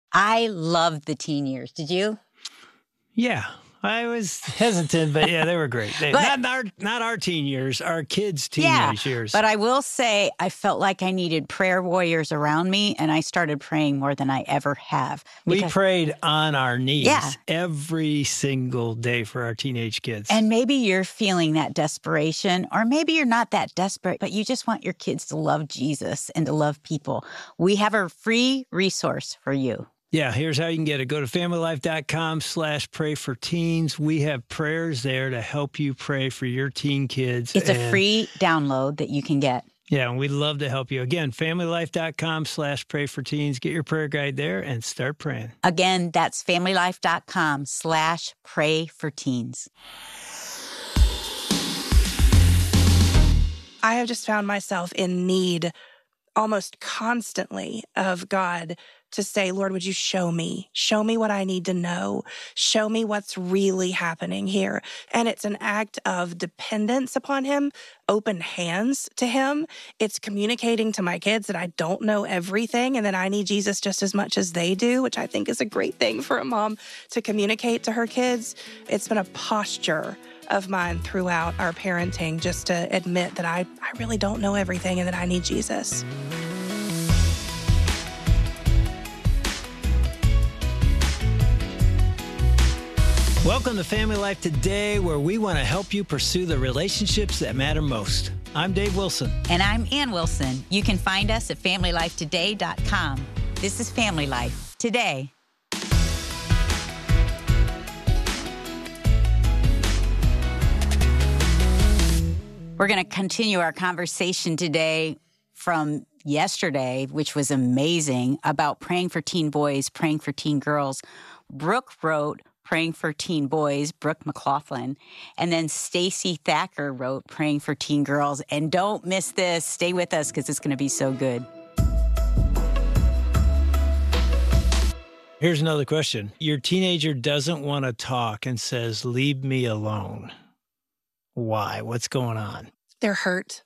I loved the teen years. Did you? Yeah, I was hesitant, but yeah, they were great. Not our teen years, our kids' teenage years. But I will say I felt like I needed prayer warriors around me, and I started praying more than I ever have. We prayed on our knees every single day for our teenage kids. And maybe you're feeling that desperation, or maybe you're not that desperate, but you just want your kids to love Jesus and to love people. We have a free resource for you. Yeah, here's how you can get it. Go to familylife.com/prayforteens. We have prayers there to help you pray for your teen kids. It's a free download that you can get. Yeah, and we'd love to help you. Again, familylife.com/prayforteens. Get your prayer guide there and start praying. Again, that's familylife.com/prayforteens. I have just found myself in need almost constantly of God to say, Lord, would you show me what I need to know? Show me what's really happening here. And it's an act of dependence upon him, open hands to him. It's communicating to my kids that I don't know everything and that I need Jesus just as much as they do, which I think is a great thing for a mom to communicate to her kids. It's been a posture of mine throughout our parenting just to admit that I really don't know everything and that I need Jesus. Welcome to Family Life Today, where we want to help you pursue the relationships that matter most. I'm Dave Wilson. And I'm Ann Wilson. You can find us at FamilyLifeToday.com. This is Family Life Today. We're going to continue our conversation today from yesterday, which was amazing, about praying for teen boys, praying for teen girls. Brooke wrote Praying for Teen Boys, Brooke McLaughlin. And then Stacy Thacker wrote Praying for Teen Girls. And don't miss this. Stay with us because it's going to be so good. Here's another question. Your teenager doesn't want to talk and says, leave me alone. Why? What's going on? They're hurt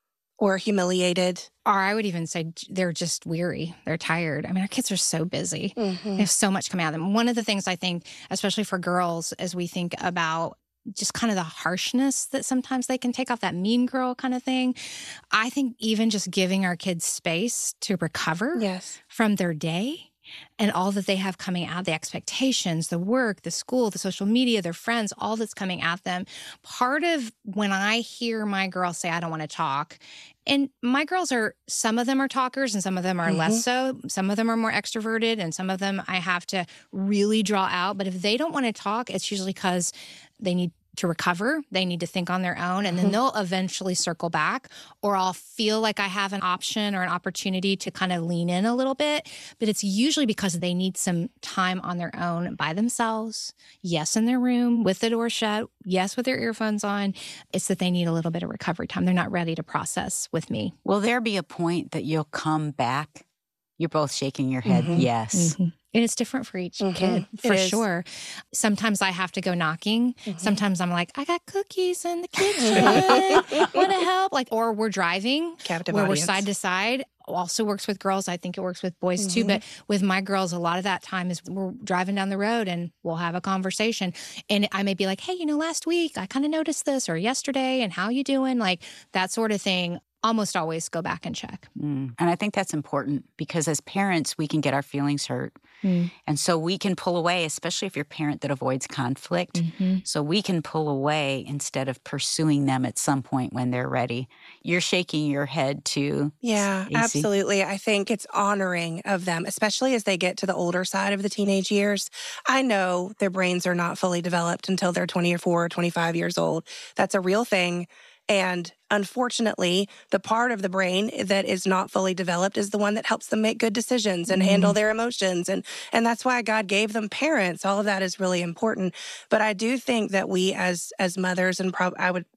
or humiliated. Or I would even say they're just weary. They're tired. I mean, our kids are so busy. They have so much coming at them. One of the things I think, especially for girls, as we think about just kind of the harshness that sometimes they can take off, that mean girl kind of thing, I think even just giving our kids space to recover from their day and all that they have coming out, the expectations, the work, the school, the social media, their friends, all that's coming at them. Part of when I hear my girls say, I don't want to talk, and my girls some of them are talkers and some of them are less so. Some of them are more extroverted and some of them I have to really draw out. But if they don't want to talk, it's usually because they need to recover. They need to think on their own, and then they'll eventually circle back, or I'll feel like I have an option or an opportunity to kind of lean in a little bit. But it's usually because they need some time on their own by themselves. Yes, in their room with the door shut. Yes, with their earphones on. It's that they need a little bit of recovery time. They're not ready to process with me. Will there be a point that you'll come back? You're both shaking your head. Yes. And it's different for each kid, for sure. Sometimes I have to go knocking. Sometimes I'm like, I got cookies in the kitchen. Want to help? Or we're driving, Captive where audience. we're side to side. Also works with girls. I think it works with boys too. But with my girls, a lot of that time is we're driving down the road and we'll have a conversation. And I may be like, hey, last week I kind of noticed this, or yesterday, and how you doing? Like that sort of thing. Almost always go back and check. And I think that's important because as parents, we can get our feelings hurt. And so we can pull away, especially if you're a parent that avoids conflict. So we can pull away instead of pursuing them at some point when they're ready. You're shaking your head too. Yeah, Stacey. Absolutely. I think it's honoring of them, especially as they get to the older side of the teenage years. I know their brains are not fully developed until they're 24 or 25 years old. That's a real thing. And unfortunately, the part of the brain that is not fully developed is the one that helps them make good decisions and handle their emotions. And that's why God gave them parents. All of that is really important. But I do think that we as mothers, and I would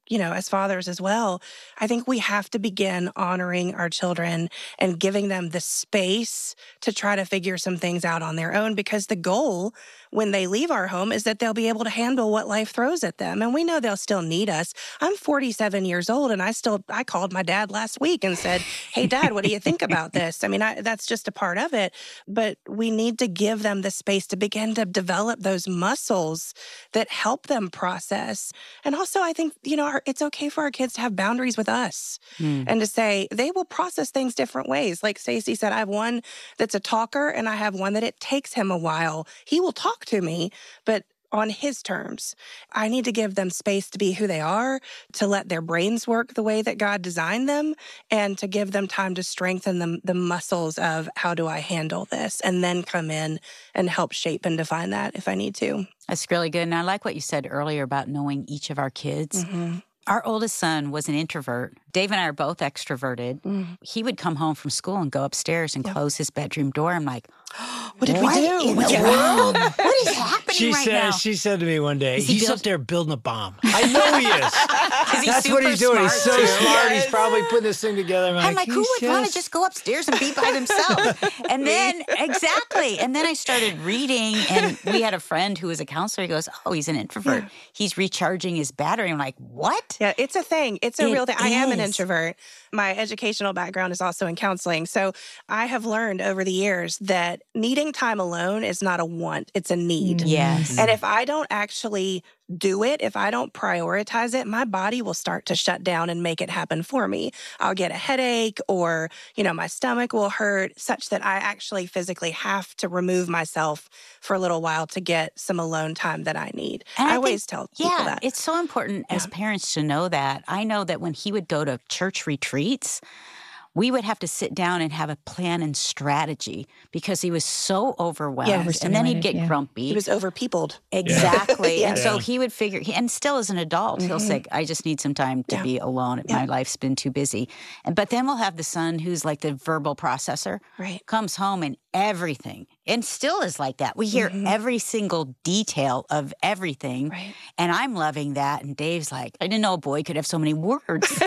as fathers as well, I think we have to begin honoring our children and giving them the space to try to figure some things out on their own, because the goal when they leave our home is that they'll be able to handle what life throws at them. And we know they'll still need us. I'm 47 years old, and I called my dad last week and said, hey, Dad, what do you think about this? I mean, that's just a part of it. But we need to give them the space to begin to develop those muscles that help them process. And also, I think, it's okay for our kids to have boundaries with us and to say they will process things different ways. Like Stacey said, I have one that's a talker and I have one that it takes him a while. He will talk to me, but on his terms. I need to give them space to be who they are, to let their brains work the way that God designed them, and to give them time to strengthen the muscles of how do I handle this, and then come in and help shape and define that if I need to. That's really good. And I like what you said earlier about knowing each of our kids. Mm-hmm. Our oldest son was an introvert. Dave and I are both extroverted. He would come home from school and go upstairs and close his bedroom door. I'm like, what did we do? In the world? What is happening now? She said to me one day, he he's up there building a bomb. I know he is. That's what he's doing. He's so smart. Yes. He's probably putting this thing together. I'm like, who would want to just go upstairs and be by themselves? And then, exactly. And then I started reading, and we had a friend who was a counselor. He goes, oh, he's an introvert. Yeah. He's recharging his battery. I'm like, what? Yeah, it's a thing. It's a real thing. I am an introvert. My educational background is also in counseling. So I have learned over the years that needing time alone is not a want, it's a need. Yes. And if I don't actually do it, if I don't prioritize it, my body will start to shut down and make it happen for me. I'll get a headache, or, my stomach will hurt, such that I actually physically have to remove myself for a little while to get some alone time that I need. And I always tell people that. It's so important as parents to know that. I know that when he would go to church retreats, we would have to sit down and have a plan and strategy because he was so overwhelmed. And then he'd get grumpy. He was overpeopled. Exactly. And so he would figure, and still as an adult, he'll say, I just need some time to be alone. My life's been too busy. But then we'll have the son who's like the verbal processor, comes home and everything, and still is like that. We hear every single detail of everything. And I'm loving that. And Dave's like, I didn't know a boy could have so many words.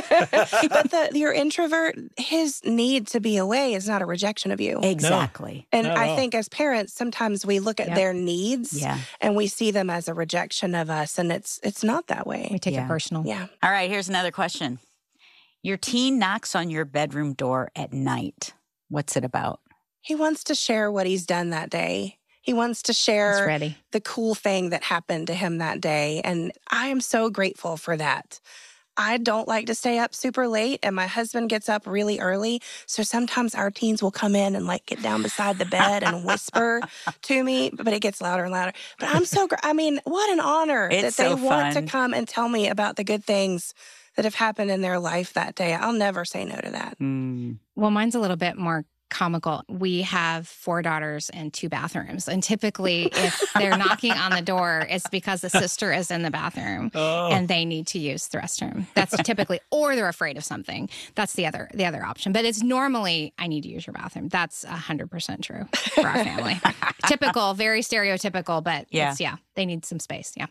But your introvert, his need to be away is not a rejection of you. Exactly. No, and I think as parents, sometimes we look at their needs and we see them as a rejection of us. And it's not that way. We take it personal. Yeah. All right, here's another question. Your teen knocks on your bedroom door at night. What's it about? He wants to share what he's done that day. He wants to share the cool thing that happened to him that day. And I am so grateful for that. I don't like to stay up super late, and my husband gets up really early. So sometimes our teens will come in and get down beside the bed and whisper to me, but it gets louder and louder. But I'm so, what an honor that they want to come and tell me about the good things that have happened in their life that day. I'll never say no to that. Well, mine's a little bit more comical. We have 4 daughters and 2 bathrooms. And typically, if they're knocking on the door, it's because the sister is in the bathroom and they need to use the restroom. That's typically, or they're afraid of something. That's the other option. But it's normally, I need to use your bathroom. That's 100% true for our family. Typical, very stereotypical, but they need some space. Yeah.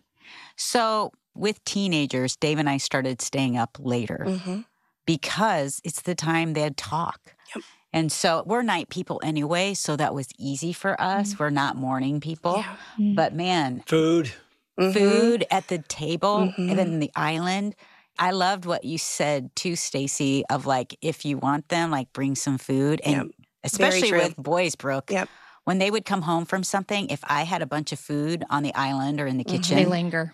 So with teenagers, Dave and I started staying up later because it's the time they'd talk. Yep. And so we're night people anyway, so that was easy for us. We're not morning people. Yeah. But man. Food at the table and then the island. I loved what you said too, Stacey, of if you want them, bring some food. And especially with boys, Brooke. Yep. When they would come home from something, if I had a bunch of food on the island or in the kitchen. They linger.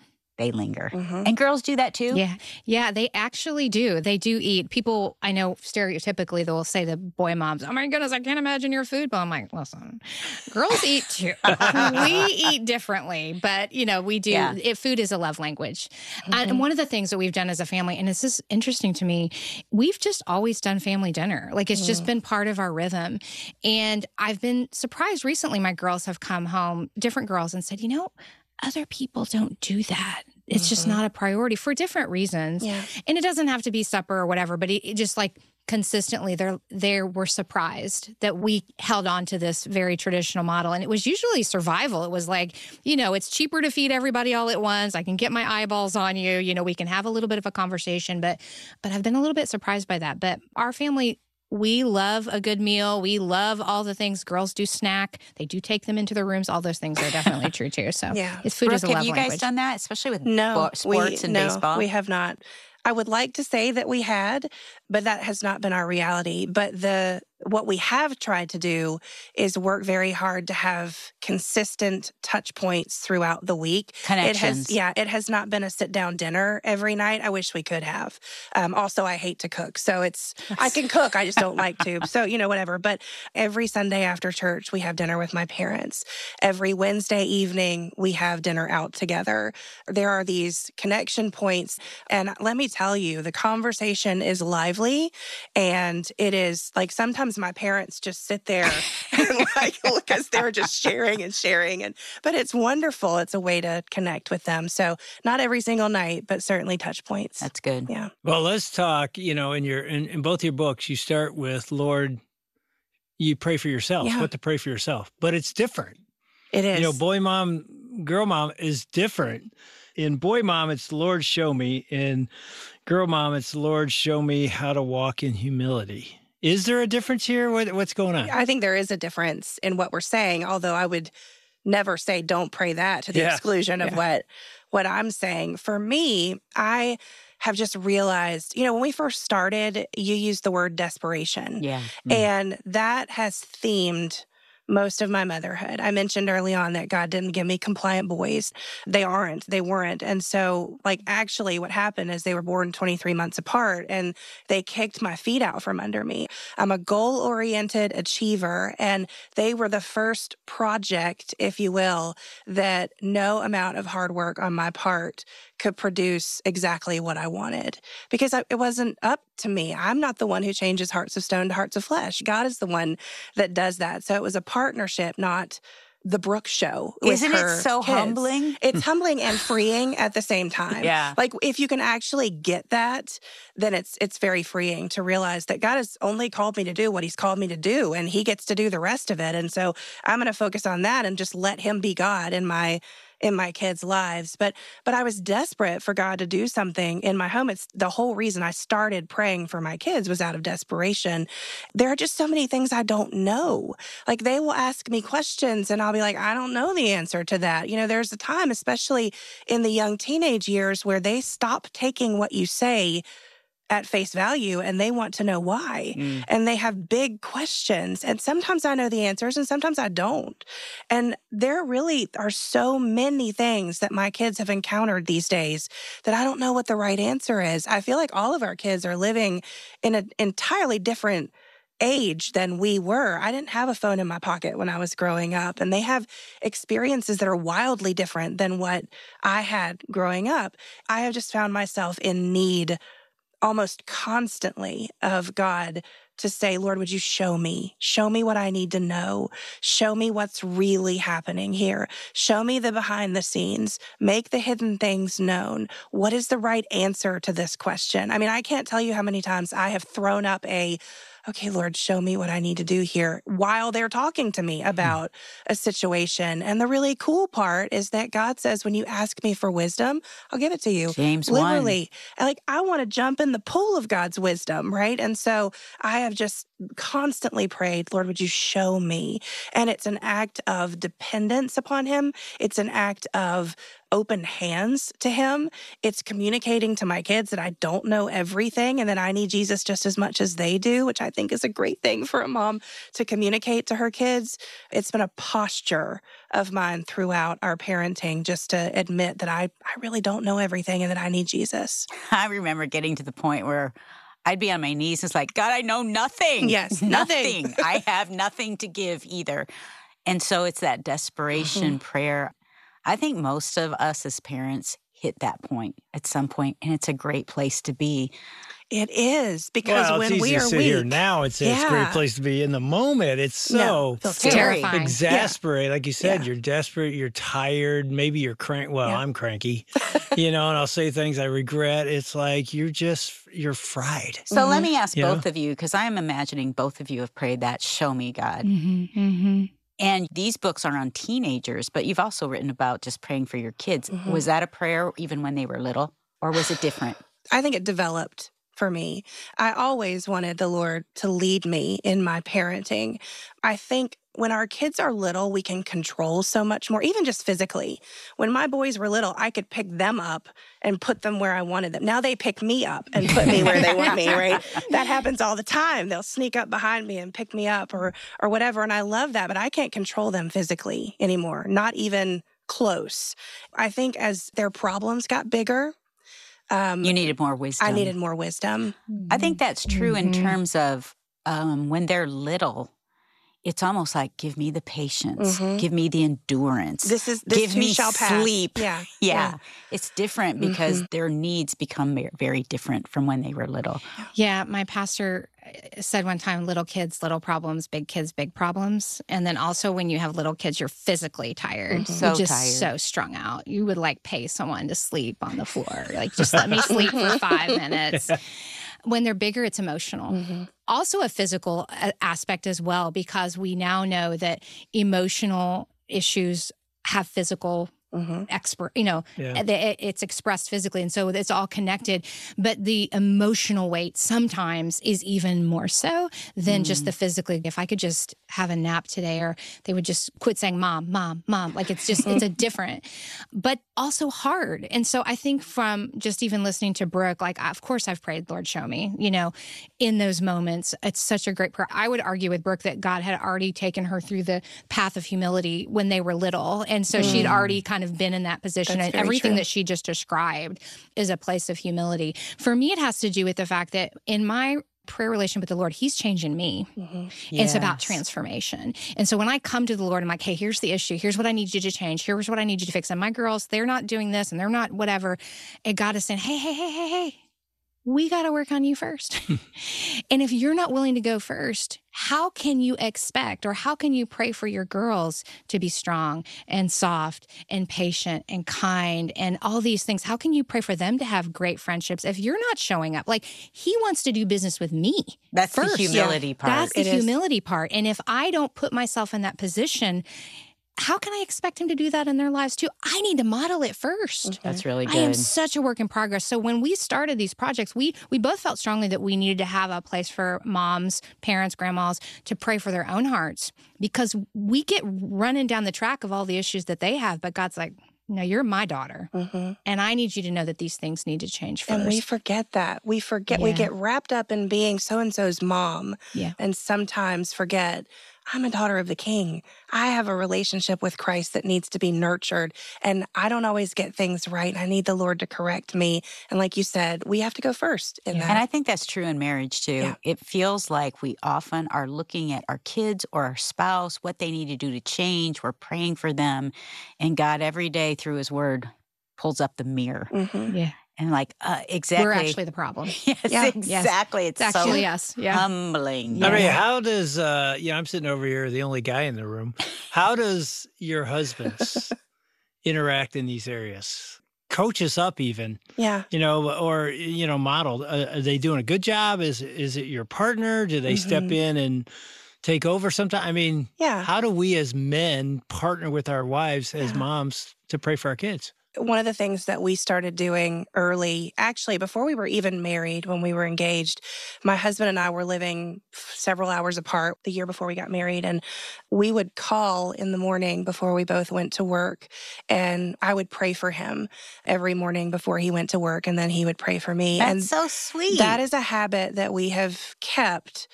And girls do that too? Yeah, they actually do. They do eat. People, I know stereotypically, they'll say to boy moms, oh my goodness, I can't imagine your food. But I'm like, listen, girls eat too. We eat differently, but we do. Food is a love language. And one of the things that we've done as a family, and this is interesting to me, we've just always done family dinner. It's just been part of our rhythm. And I've been surprised recently, my girls have come home, different girls, and said, other people don't do that. It's just not a priority for different reasons. Yeah. And it doesn't have to be supper or whatever, but it just consistently they were surprised that we held on to this very traditional model. And it was usually survival. It was like, it's cheaper to feed everybody all at once. I can get my eyeballs on you. We can have a little bit of a conversation. But I've been a little bit surprised by that. But our family, we love a good meal. We love all the things. Girls do snack. They do take them into their rooms. All those things are definitely true too. So yeah. Food is a love language. Have you guys done that, especially with sports and no, baseball? We have not. I would like to say that we had, but that has not been our reality. But what we have tried to do is work very hard to have consistent touch points throughout the week. Connections. It has not been a sit-down dinner every night. I wish we could have. Also, I hate to cook. So I can cook. I just don't like to. So, whatever. But every Sunday after church, we have dinner with my parents. Every Wednesday evening, we have dinner out together. There are these connection points. And let me tell you, the conversation is lively. And it is like sometimes my parents just sit there and because they're just sharing. But it's wonderful. It's a way to connect with them. So not every single night, but certainly touch points. That's good. Yeah. Well, let's talk, in both your books, you start with, Lord, you pray for yourself, what to pray for yourself, but it's different. It is. Boy mom, girl mom is different. In boy mom, it's Lord, show me. In girl mom, it's Lord, show me how to walk in humility. Is there a difference here? What's going on? I think there is a difference in what we're saying, although I would never say don't pray that to the exclusion of what I'm saying. For me, I have just realized, when we first started, you used the word desperation. Yeah. And that has themed most of my motherhood. I mentioned early on that God didn't give me compliant boys. They weren't. And so, actually what happened is they were born 23 months apart and they kicked my feet out from under me. I'm a goal-oriented achiever, and they were the first project, if you will, that no amount of hard work on my part could produce exactly what I wanted, because it wasn't up to me. I'm not the one who changes hearts of stone to hearts of flesh. God is the one that does that. So it was a partnership, not the Brooke show. Isn't it so kids. humbling? It's humbling and freeing at the same time. Yeah. If you can actually get that, then it's very freeing to realize that God has only called me to do what he's called me to do, and he gets to do the rest of it. And so I'm going to focus on that and just let him be God in my kids' lives. But I was desperate for God to do something in my home. It's the whole reason I started praying for my kids was out of desperation. There are just so many things I don't know. They will ask me questions and I'll be like, I don't know the answer to that. There's a time, especially in the young teenage years, where they stop taking what you say at face value and they want to know why. And they have big questions. And sometimes I know the answers and sometimes I don't. And there really are so many things that my kids have encountered these days that I don't know what the right answer is. I feel like all of our kids are living in an entirely different age than we were. I didn't have a phone in my pocket when I was growing up, and they have experiences that are wildly different than what I had growing up. I have just found myself in need almost constantly of God to say, Lord, would you show me what I need to know? Show me what's really happening here. Show me the behind the scenes. Make the hidden things known. What is the right answer to this question? I mean, I can't tell you how many times I have thrown up okay, Lord, show me what I need to do here while they're talking to me about a situation. And the really cool part is that God says, when you ask me for wisdom, I'll give it to you. James literally. 1. I want to jump in the pool of God's wisdom, right? And so I have just constantly prayed, Lord, would you show me? And it's an act of dependence upon him. It's an act of open hands to him. It's communicating to my kids that I don't know everything and that I need Jesus just as much as they do, which I think is a great thing for a mom to communicate to her kids. It's been a posture of mine throughout our parenting just to admit that I really don't know everything and that I need Jesus. I remember getting to the point where I'd be on my knees. It's like, God, I know nothing. Yes, nothing. I have nothing to give either. And so it's that desperation prayer. I think most of us as parents hit that point at some point, and it's a great place to be. It is, because Well, when it's easy we to are sit weak, here now and say it's a great place to be. In the moment, it's so feels terrifying. exasperating. Like you said, Yeah. you're desperate, you're tired, maybe you're I'm cranky, and I'll say things I regret. It's like you're fried. So let me ask You know? both of you, because I am imagining both of you have prayed that, show me, God. Mm-hmm, mm-hmm. And these books are on teenagers, but you've also written about just praying for your kids. Mhm. Was that a prayer even when they were little, or was it different? I think it developed for me. I always wanted the Lord to lead me in my parenting. I think when our kids are little, we can control so much more, even just physically. When my boys were little, I could pick them up and put them where I wanted them. Now they pick me up and put me where they want me, right? That happens all the time. They'll sneak up behind me and pick me up or whatever. And I love that, but I can't control them physically anymore, not even close. I think as their problems got bigger, You needed more wisdom. I needed more wisdom. I think that's true in Mhm. terms of when they're little. It's almost like, give me the patience, Mhm. give me the endurance, This give too me shall pass. sleep. Yeah. Yeah. It's different because their needs become very different from when they were little. Yeah, my pastor said one time, little kids, little problems, big kids, big problems. And then also when you have little kids, you're physically tired. Mhm. So You're just tired. so strung out. You would like pay someone to sleep on the floor. Like, just let me sleep for 5 minutes. When they're bigger, it's emotional. Mhm. Also a physical aspect as well, because we now know that emotional issues have physical Mhm. it's expressed physically. And so it's all connected. But the emotional weight sometimes is even more so than just the physically. If I could just have a nap today, or they would just quit saying, mom, mom, mom. Like, it's a different, but also hard. And so I think from just even listening to Brooke, like, of course I've prayed, Lord, show me, in those moments. It's such a great prayer. I would argue with Brooke that God had already taken her through the path of humility when they were little. And so she'd already kind of been in that position. That's And very everything true. that she just described is a place of humility. For me, it has to do with the fact that in my prayer relation with the Lord, He's changing me. Mhm. It's about Yes. transformation. And so when I come to the Lord, I'm like, hey, here's the issue. Here's what I need you to change. Here's what I need you to fix. And my girls, they're not doing this and they're not whatever. And God is saying, hey, we got to work on you first. And if you're not willing to go first, how can you expect, or how can you pray for your girls to be strong and soft and patient and kind and all these things? How can you pray for them to have great friendships if you're not showing up? Like, He wants to do business with me. That's first. the humility part. That's the It is. humility part. And if I don't put myself in that position, how can I expect Him to do that in their lives too? I need to model it first. That's really good. I am such a work in progress. So when we started these projects, we both felt strongly that we needed to have a place for moms, parents, grandmas to pray for their own hearts, because we get running down the track of all the issues that they have. But God's like, no, you're my daughter. Mhm. And I need you to know that these things need to change first. And we forget that. We Yeah. get wrapped up in being so-and-so's mom. Yeah. And sometimes forget, I'm a daughter of the King. I have a relationship with Christ that needs to be nurtured. And I don't always get things right. I need the Lord to correct me. And like you said, we have to go first in that. And I think that's true in marriage too. Yeah. It feels like we often are looking at our kids or our spouse, what they need to do to change. We're praying for them. And God, every day through His Word, pulls up the mirror. Mhm. Yeah. And like, exactly. We're actually the problem. Yes, Yeah. exactly. It's actually so us. Yeah. humbling. I mean, Yeah. how does I'm sitting over here, the only guy in the room. How does your husbands interact in these areas? Coach us up, even. Yeah. Or model. Are they doing a good job? Is it your partner? Do they step in and take over sometime? I mean, Yeah. how do we as men partner with our wives as moms to pray for our kids? One of the things that we started doing early, actually, before we were even married, when we were engaged, my husband and I were living several hours apart the year before we got married. And we would call in the morning before we both went to work. And I would pray for him every morning before he went to work. And then he would pray for me. That's and so sweet. that is a habit that we have kept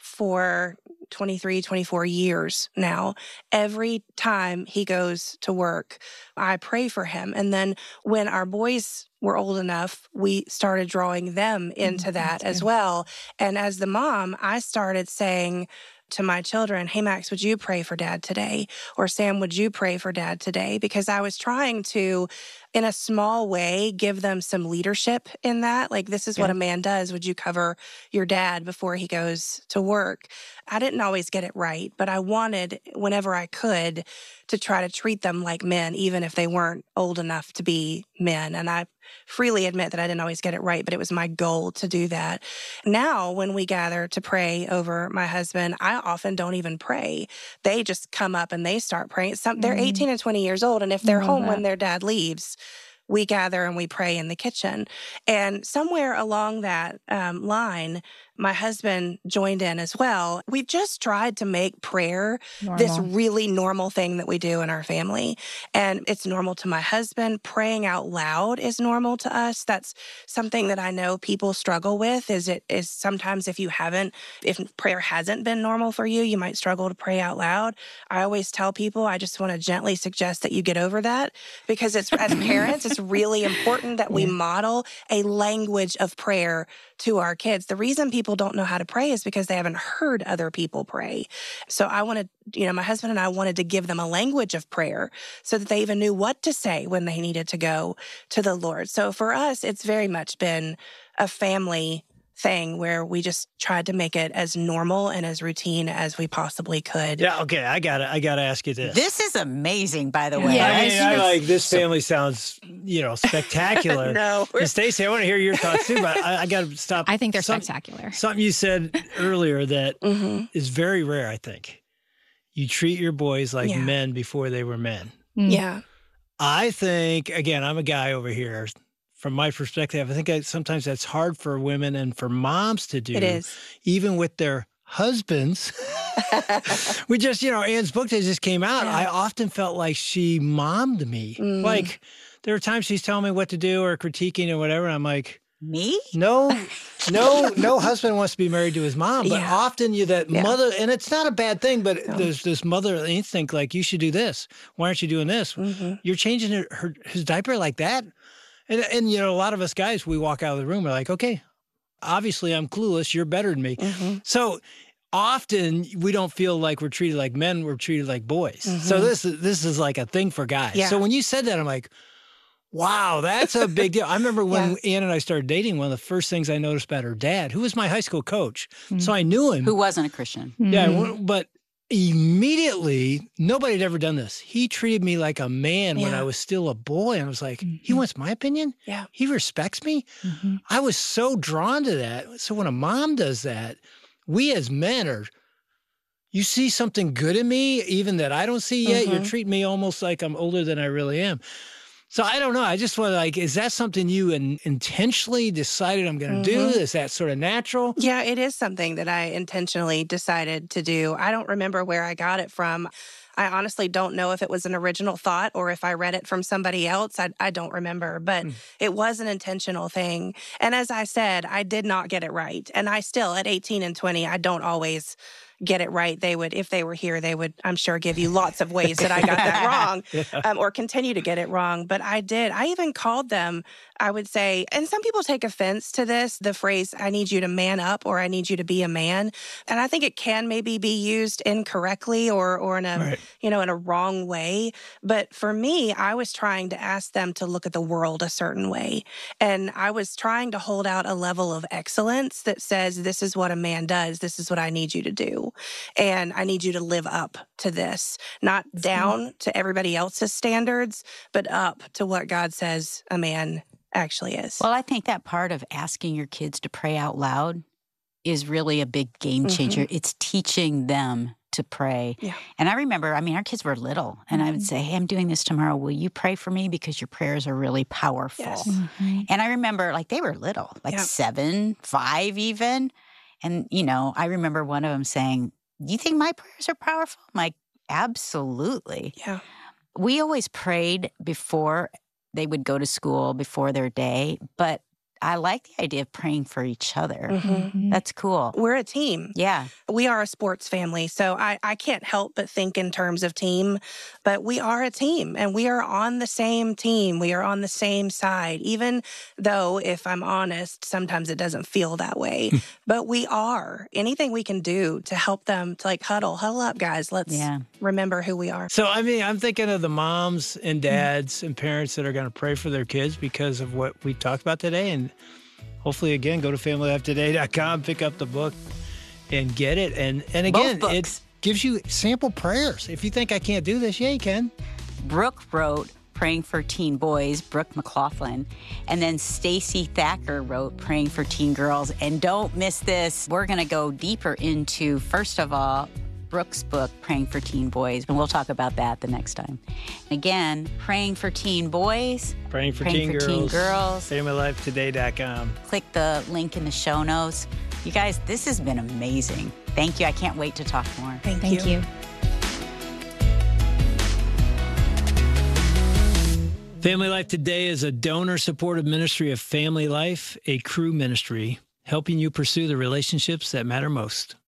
for 23, 24 years now. Every time he goes to work, I pray for him. And then when our boys were old enough, we started drawing them into that as well. And as the mom, I started saying, to my children, hey, Max, would you pray for Dad today? Or Sam, would you pray for Dad today? Because I was trying to, in a small way, give them some leadership in that. Like, this is what a man does. Would you cover your dad before he goes to work? I didn't always get it right, but I wanted, whenever I could, to try to treat them like men, even if they weren't old enough to be men. And I freely admit that I didn't always get it right, but it was my goal to do that. Now, when we gather to pray over my husband, I often don't even pray. They just come up and they start praying. They're 18 and 20 years old, and if they're home when their dad leaves, we gather and we pray in the kitchen. And somewhere along that line, my husband joined in as well. We've just tried to make prayer this really normal thing that we do in our family. And it's normal to my husband. Praying out loud is normal to us. That's something that I know people struggle with, is sometimes if prayer hasn't been normal for you, you might struggle to pray out loud. I always tell people, I just want to gently suggest that you get over that, because as parents, it's really important that we model a language of prayer to our kids. The reason people don't know how to pray is because they haven't heard other people pray. So I wanted, my husband and I wanted to give them a language of prayer so that they even knew what to say when they needed to go to the Lord. So for us, it's very much been a family thing where we just tried to make it as normal and as routine as we possibly could. Yeah, okay, I gotta ask you this. This is amazing, by the way. I this family sounds, spectacular. No. And Stacey, I want to hear your thoughts too, but I got to stop. I think they're spectacular. Something you said earlier that is very rare, I think. You treat your boys like men before they were men. Yeah. I think, again, I'm a guy over here. From my perspective, I think sometimes that's hard for women and for moms to do. It is. Even with their husbands. We just, Anne's book that just came out. I often felt like she mommed me. Like, there were times she's telling me what to do or critiquing or whatever, and I'm like, me? No husband wants to be married to his mom, but often mother, and it's not a bad thing, but there's this mother instinct, like, you should do this. Why aren't you doing this? You're changing his diaper like that? And a lot of us guys, we walk out of the room, we're like, okay, obviously I'm clueless. You're better than me. So often we don't feel like we're treated like men. We're treated like boys. So this is like a thing for guys. Yeah. So when you said that, I'm like, wow, that's a big deal. I remember when Ann and I started dating, one of the first things I noticed about her dad, who was my high school coach. So I knew him. Who wasn't a Christian. Yeah, but immediately, nobody had ever done this. He treated me like a man when I was still a boy. And I was like, he wants my opinion? Yeah. He respects me? I was so drawn to that. So when a mom does that, we as men you see something good in me, even that I don't see yet. You're treating me almost like I'm older than I really am. So I don't know. I just want to is that something you intentionally decided I'm going to do? Is that sort of natural? Yeah, it is something that I intentionally decided to do. I don't remember where I got it from. I honestly don't know if it was an original thought or if I read it from somebody else. I don't remember, but it was an intentional thing. And as I said, I did not get it right. And I still, at 18 and 20, I don't always get it right. They would, if they were here, they would, I'm sure, give you lots of ways that I got that wrong or continue to get it wrong. But I did. I even called them, I would say, and some people take offense to this, the phrase, I need you to man up or I need you to be a man. And I think it can maybe be used incorrectly or in a, in a wrong way. But for me, I was trying to ask them to look at the world a certain way. And I was trying to hold out a level of excellence that says, this is what a man does. This is what I need you to do. And I need you to live up to this, not down to everybody else's standards, but up to what God says a man actually is. Well, I think that part of asking your kids to pray out loud is really a big game changer. It's teaching them to pray. Yeah. And I remember, our kids were little, and I would say, hey, I'm doing this tomorrow. Will you pray for me? Because your prayers are really powerful. Yes. And I remember, they were little, 7, 5 even. And, I remember one of them saying, you think my prayers are powerful? I'm like, absolutely. Yeah. We always prayed before they would go to school, before their day. But I like the idea of praying for each other. Mm-hmm. That's cool. We're a team. Yeah. We are a sports family, so I can't help but think in terms of team, but we are a team and we are on the same team. We are on the same side, even though, if I'm honest, sometimes it doesn't feel that way, but we are. Anything we can do to help them to huddle up, guys. Let's remember who we are. So, I mean, I'm thinking of the moms and dads and parents that are going to pray for their kids because of what we talked about today. And hopefully, again, go to familylifetoday.com, pick up the book and get it. And again, it gives you sample prayers. If you think I can't do this, yeah, you can. Brooke wrote Praying for Teen Boys, Brooke McLaughlin. And then Stacy Thacker wrote Praying for Teen Girls. And don't miss this. We're going to go deeper into, first of all, Brooke's book, Praying for Teen Boys, and we'll talk about that the next time. Again, Praying for Teen Boys, Praying for Teen Girls, FamilyLifeToday.com. Click the link in the show notes. You guys, this has been amazing. Thank you. I can't wait to talk more. Thank you. Family Life Today is a donor-supported ministry of Family Life, a Cru ministry, helping you pursue the relationships that matter most.